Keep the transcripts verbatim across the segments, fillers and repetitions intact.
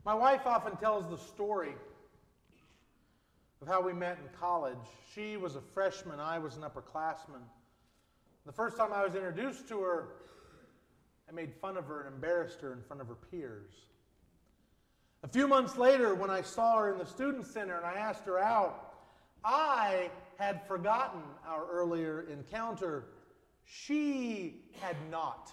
My wife often tells the story of how we met in college. She was a freshman, I was an upperclassman. The first time I was introduced to her, I made fun of her and embarrassed her in front of her peers. A few months later, when I saw her in the student center and I asked her out, I had forgotten our earlier encounter. She had not.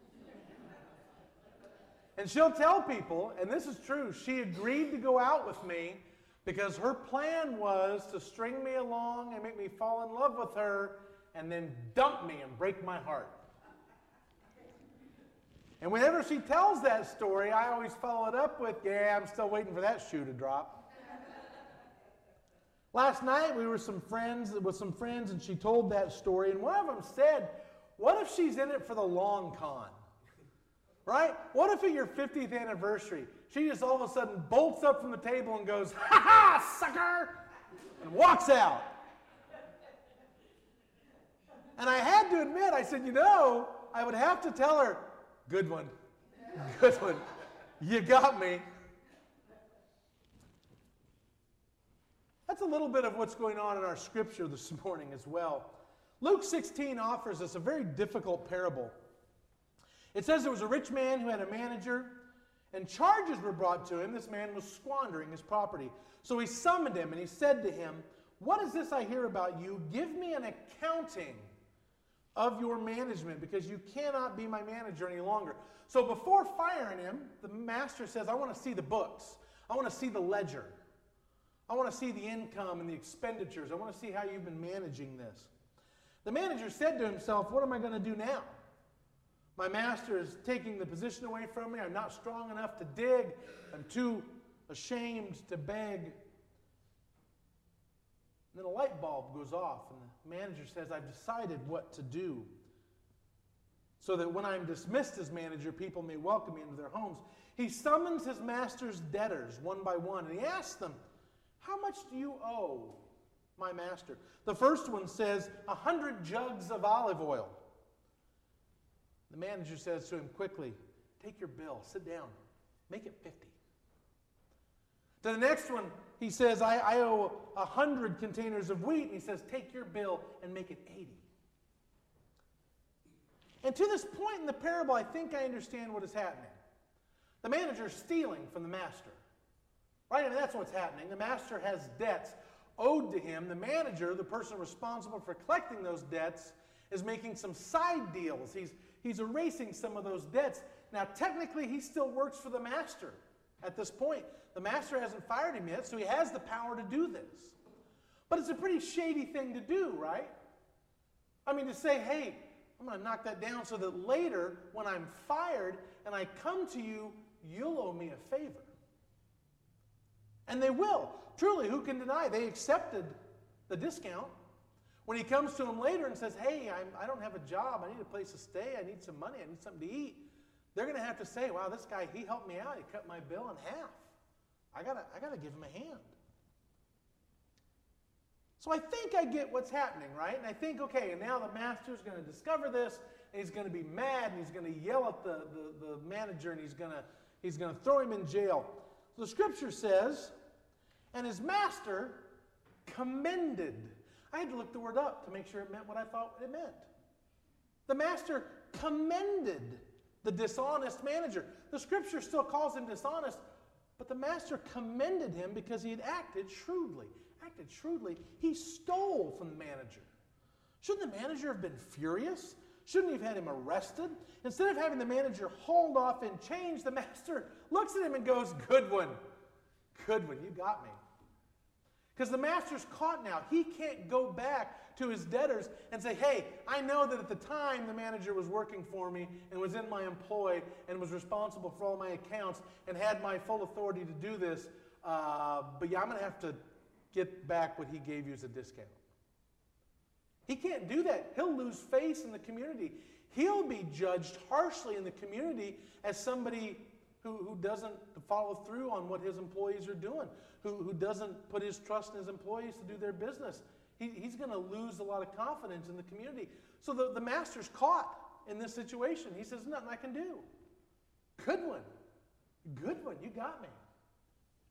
And she'll tell people, and this is true, she agreed to go out with me because her plan was to string me along and make me fall in love with her and then dump me and break my heart. And whenever she tells that story, I always follow it up with, yeah, I'm still waiting for that shoe to drop. Last night we were some friends with some friends and she told that story, and one of them said, what if she's in it for the long con? Right? What if at your fiftieth anniversary, she just all of a sudden bolts up from the table and goes, ha ha, sucker, and walks out. And I had to admit, I said, you know, I would have to tell her, good one, good one, you got me. That's a little bit of what's going on in our scripture this morning as well. Luke sixteen offers us a very difficult parable. It says there was a rich man who had a manager, and charges were brought to him. This man was squandering his property. So he summoned him, and he said to him, what is this I hear about you? Give me an accounting of your management, because you cannot be my manager any longer. So before firing him, the master says, I want to see the books. I want to see the ledger. I want to see the income and the expenditures. I want to see how you've been managing this. The manager said to himself, what am I going to do now? My master is taking the position away from me. I'm not strong enough to dig. I'm too ashamed to beg. And then a light bulb goes off, and the manager says, I've decided what to do so that when I'm dismissed as manager, people may welcome me into their homes. He summons his master's debtors one by one, and he asks them, how much do you owe my master? The first one says, a hundred jugs of olive oil. The manager says to him quickly, take your bill, sit down, make it fifty. To the next one, he says, I, I owe a hundred containers of wheat. And he says, take your bill and make it eighty. And to this point in the parable, I think I understand what is happening. The manager is stealing from the master. Right? I mean, that's what's happening. The master has debts owed to him. The manager, the person responsible for collecting those debts, is making some side deals. He's, he's erasing some of those debts. Now, technically, he still works for the master at this point. The master hasn't fired him yet, so he has the power to do this. But it's a pretty shady thing to do, right? I mean, to say, hey, I'm going to knock that down so that later, when I'm fired and I come to you, you'll owe me a favor. And they will. Truly, who can deny? They accepted the discount. When he comes to them later and says, hey, I'm, I don't have a job. I need a place to stay. I need some money. I need something to eat. They're going to have to say, wow, this guy, he helped me out. He cut my bill in half. I got I got to give him a hand. So I think I get what's happening, right? And I think, okay, and now the master's going to discover this, and he's going to be mad, and he's going to yell at the, the, the manager, and he's going to he's going to throw him in jail. So the scripture says, and his master commended. I had to look the word up to make sure it meant what I thought it meant. The master commended the dishonest manager. The scripture still calls him dishonest, but the master commended him because he had acted shrewdly. Acted shrewdly. He stole from the manager. Shouldn't the manager have been furious? Shouldn't he have had him arrested? Instead of having the manager hauled off in chains, the master looks at him and goes, good one. Good one. You got me. Because the master's caught now. He can't go back to his debtors and say, hey, I know that at the time the manager was working for me and was in my employ and was responsible for all my accounts and had my full authority to do this, uh, but yeah, I'm going to have to get back what he gave you as a discount. He can't do that. He'll lose face in the community. He'll be judged harshly in the community as somebody who, who doesn't follow through on what his employees are doing, who, who doesn't put his trust in his employees to do their business. He, he's going to lose a lot of confidence in the community. So the, the master's caught in this situation. He says, nothing I can do. Good one. Good one. You got me.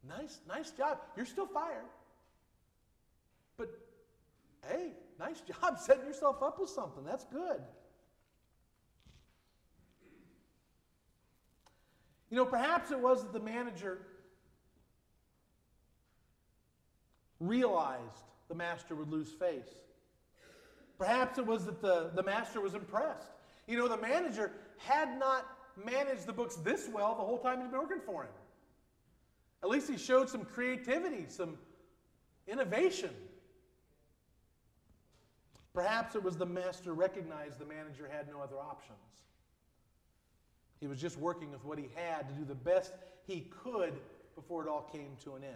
Nice, nice job. You're still fired. But, hey, nice job setting yourself up with something. That's good. You know, perhaps it was that the manager realized the master would lose face. Perhaps it was that the, the master was impressed. You know, the manager had not managed the books this well the whole time he's been working for him. At least he showed some creativity, some innovation. Perhaps it was the master recognized the manager had no other options. He was just working with what he had to do the best he could before it all came to an end.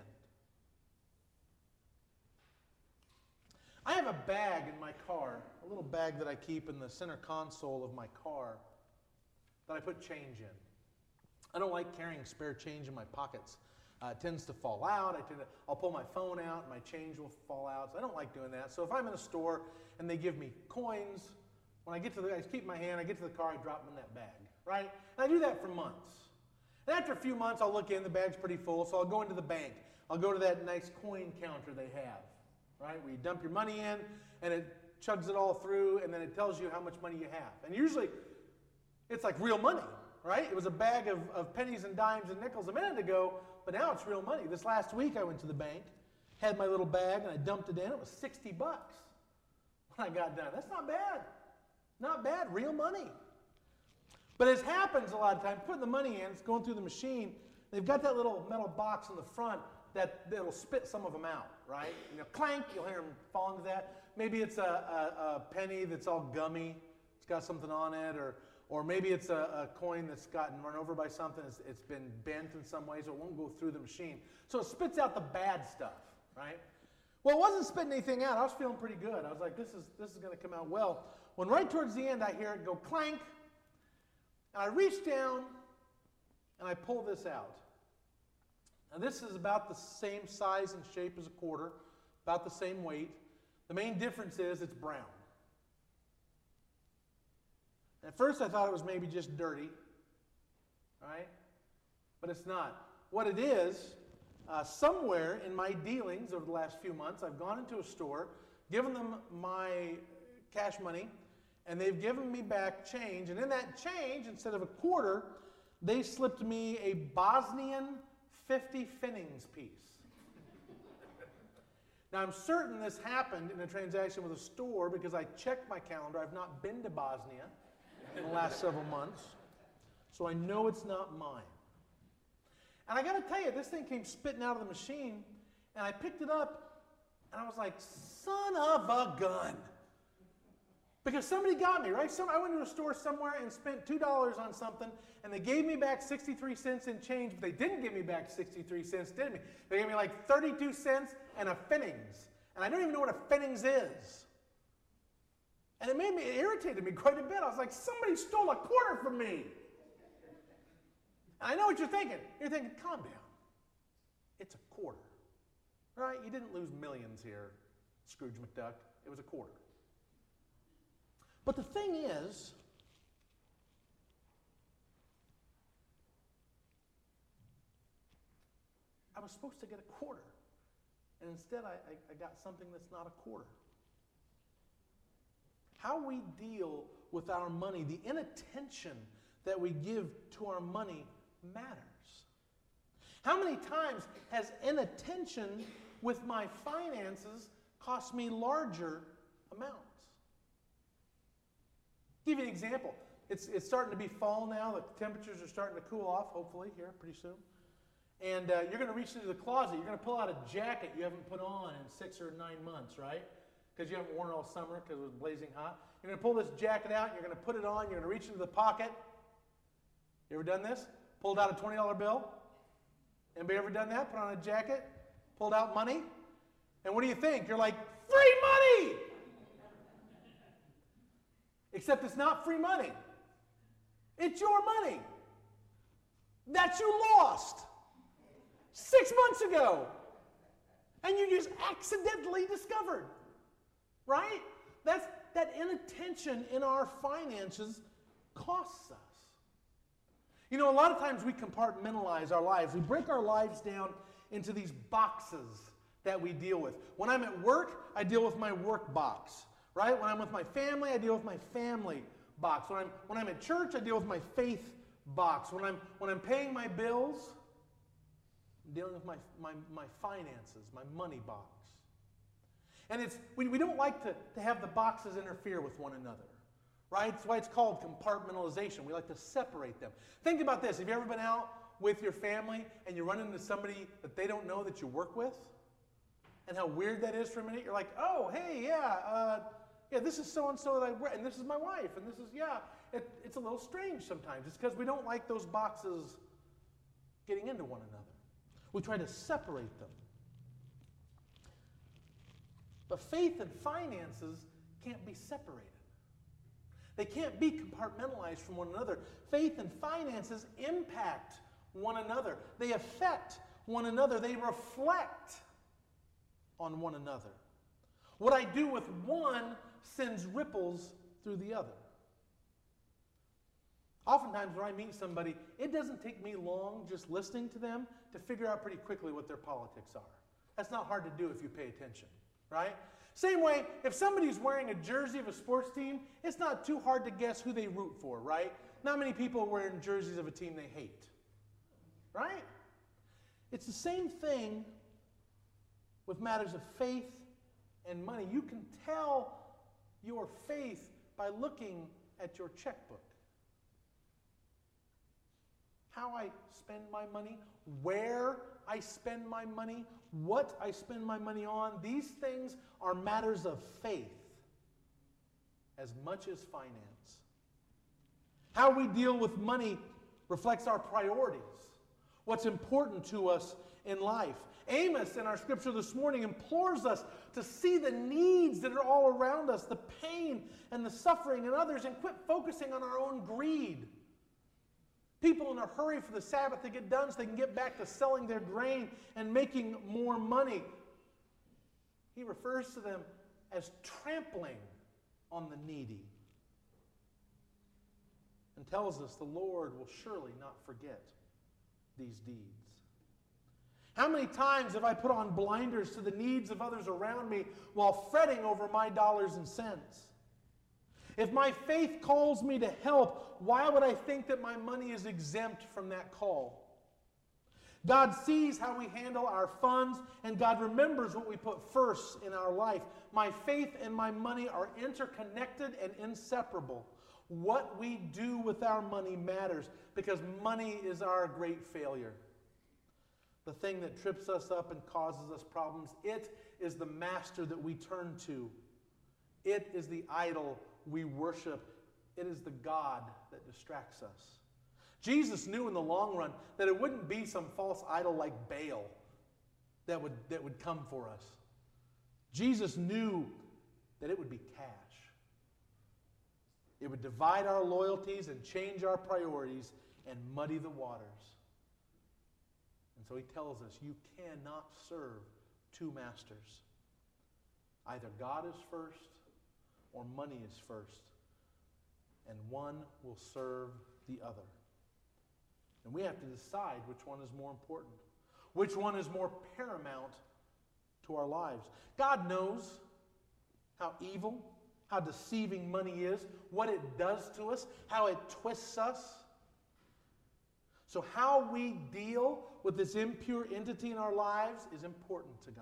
I have a bag in my car, a little bag that I keep in the center console of my car that I put change in. I don't like carrying spare change in my pockets. Uh, it tends to fall out. I tend to, I'll pull my phone out and my change will fall out. So I don't like doing that. So if I'm in a store and they give me coins, when I get to the, I just keep in my hand, I get to the car, I drop them in that bag, right? And I do that for months. And after a few months, I'll look in, the bag's pretty full, so I'll go into the bank. I'll go to that nice coin counter they have, right? Where you dump your money in and it chugs it all through and then it tells you how much money you have. And usually it's like real money, right? It was a bag of, of pennies and dimes and nickels a minute ago, but now it's real money. This last week I went to the bank, had my little bag, and I dumped it in. It was sixty bucks when I got done. That's not bad. Not bad. Real money. But as happens a lot of times, putting the money in, it's going through the machine. They've got that little metal box in the front that that'll spit some of them out, right? You know, clank, you'll hear them fall into that. Maybe it's a, a, a penny that's all gummy. It's got something on it, or Or maybe it's a, a coin that's gotten run over by something. It's, it's been bent in some way, so it won't go through the machine. So it spits out the bad stuff, right? Well, it wasn't spitting anything out. I was feeling pretty good. I was like, this is, this is going to come out well. When right towards the end, I hear it go clank, and I reach down, and I pull this out. Now, this is about the same size and shape as a quarter, about the same weight. The main difference is it's brown. At first I thought it was maybe just dirty, right? But it's not. What it is, uh, somewhere in my dealings over the last few months, I've gone into a store, given them my cash money, and they've given me back change. And in that change, instead of a quarter, they slipped me a Bosnian fifty Pfennings piece. Now, I'm certain this happened in a transaction with a store because I checked my calendar. I've not been to Bosnia in the last several months, so I know it's not mine. And I got to tell you, this thing came spitting out of the machine, and I picked it up, and I was like, son of a gun. Because somebody got me, right? Some, I went to a store somewhere and spent two dollars on something, and they gave me back sixty-three cents in change, but they didn't give me back sixty-three cents, did they? They gave me like thirty-two cents and a Pfennings. And I don't even know what a Pfennings is. And it made me, it irritated me quite a bit. I was like, somebody stole a quarter from me. And I know what you're thinking. You're thinking, calm down. It's a quarter. Right? You didn't lose millions here, Scrooge McDuck. It was a quarter. But the thing is, I was supposed to get a quarter. And instead I, I, I got something that's not a quarter. How we deal with our money, the inattention that we give to our money matters. How many times has inattention with my finances cost me larger amounts? I'll give you an example. It's, it's starting to be fall now. The temperatures are starting to cool off, hopefully, here pretty soon. And uh, you're going to reach into the closet. You're going to pull out a jacket you haven't put on in six or nine months, right? Because you haven't worn it all summer because it was blazing hot. You're going to pull this jacket out, and you're going to put it on, you're going to reach into the pocket. You ever done this? Pulled out a twenty dollar bill? Anybody ever done that? Put on a jacket? Pulled out money? And what do you think? You're like, free money! Except it's not free money. It's your money that you lost six months ago. And you just accidentally discovered. Right? That's, that inattention in our finances costs us. You know, a lot of times we compartmentalize our lives. We break our lives down into these boxes that we deal with. When I'm at work, I deal with my work box, right? When I'm with my family, I deal with my family box. When I'm, when I'm at church, I deal with my faith box. When I'm, when I'm paying my bills, I'm dealing with my, my, my finances, my money box. And it's we, we don't like to, to have the boxes interfere with one another, right? That's why it's called compartmentalization. We like to separate them. Think about this. Have you ever been out with your family and you run into somebody that they don't know that you work with? And how weird that is for a minute? You're like, oh, hey, yeah, uh, yeah, this is so-and-so that I work, and this is my wife, and this is, yeah. It, it's a little strange sometimes. It's because we don't like those boxes getting into one another. We try to separate them. But faith and finances can't be separated. They can't be compartmentalized from one another. Faith and finances impact one another. They affect one another. They reflect on one another. What I do with one sends ripples through the other. Oftentimes when I meet somebody, it doesn't take me long just listening to them to figure out pretty quickly what their politics are. That's not hard to do if you pay attention, right? Same way, if somebody's wearing a jersey of a sports team, it's not too hard to guess who they root for, right? Not many people are wearing jerseys of a team they hate, right? It's the same thing with matters of faith and money. You can tell your faith by looking at your checkbook. How I spend my money, where I spend my money, what I spend my money on, these things are matters of faith as much as finance. How we deal with money reflects our priorities, what's important to us in life. Amos, in our scripture this morning, implores us to see the needs that are all around us, the pain and the suffering in others, and quit focusing on our own greed. People in a hurry for the Sabbath to get done so they can get back to selling their grain and making more money. He refers to them as trampling on the needy and tells us the Lord will surely not forget these deeds. How many times have I put on blinders to the needs of others around me while fretting over my dollars and cents? If my faith calls me to help, why would I think that my money is exempt from that call? God sees how we handle our funds, and God remembers what we put first in our life. My faith and my money are interconnected and inseparable. What we do with our money matters, because money is our great failure. The thing that trips us up and causes us problems. It is the master that we turn to. It is the idol we worship. It is the God that distracts us. Jesus knew in the long run that it wouldn't be some false idol like Baal that would, that would come for us. Jesus knew that it would be cash. It would divide our loyalties and change our priorities and muddy the waters. And so he tells us, you cannot serve two masters. Either God is first or money is first, and one will serve the other. And we have to decide which one is more important, which one is more paramount to our lives. God knows how evil, how deceiving money is, what it does to us, how it twists us. So how we deal with this impure entity in our lives is important to God.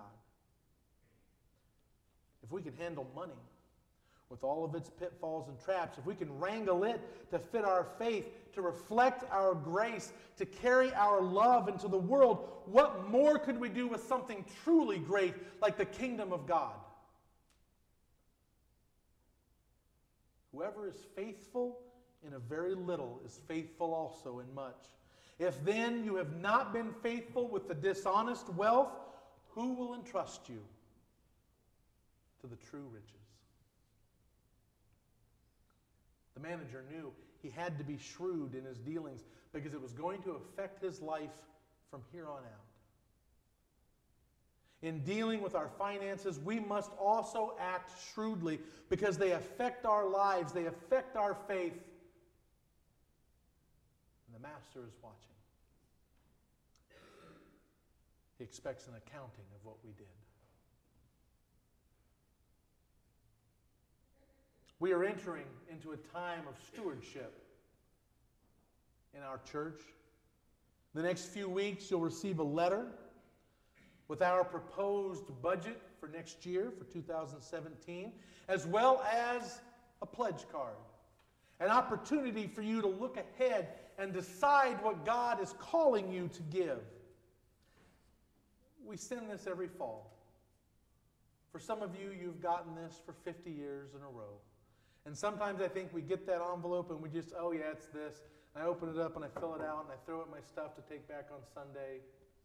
If we can handle money with all of its pitfalls and traps, if we can wrangle it to fit our faith, to reflect our grace, to carry our love into the world, what more could we do with something truly great like the kingdom of God? Whoever is faithful in a very little is faithful also in much. If then you have not been faithful with the dishonest wealth, who will entrust you to the true riches? The manager knew he had to be shrewd in his dealings because it was going to affect his life from here on out. In dealing with our finances, we must also act shrewdly because they affect our lives, they affect our faith. And the master is watching. He expects an accounting of what we did. We are entering into a time of stewardship in our church. The next few weeks, you'll receive a letter with our proposed budget for next year, for two thousand seventeen, as well as a pledge card. An opportunity for you to look ahead and decide what God is calling you to give. We send this every fall. For some of you, you've gotten this for fifty years in a row. And sometimes I think we get that envelope and we just, oh yeah, it's this. And I open it up and I fill it out and I throw it in my stuff to take back on Sunday.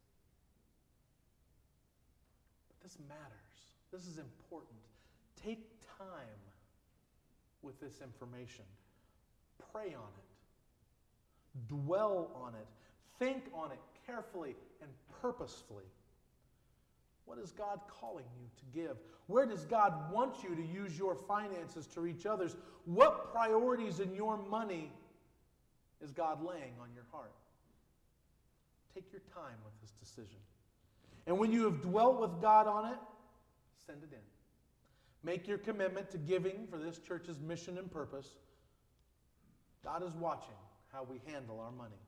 But this matters. This is important. Take time with this information. Pray on it. Dwell on it. Think on it carefully and purposefully. What is God calling you to give? Where does God want you to use your finances to reach others? What priorities in your money is God laying on your heart? Take your time with this decision. And when you have dwelt with God on it, send it in. Make your commitment to giving for this church's mission and purpose. God is watching how we handle our money.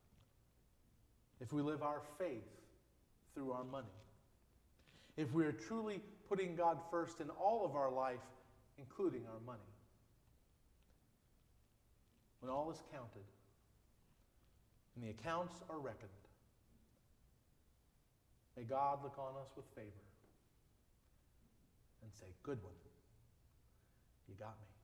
If we live our faith through our money. If we are truly putting God first in all of our life, including our money. When all is counted and the accounts are reckoned, may God look on us with favor and say, good one, you got me.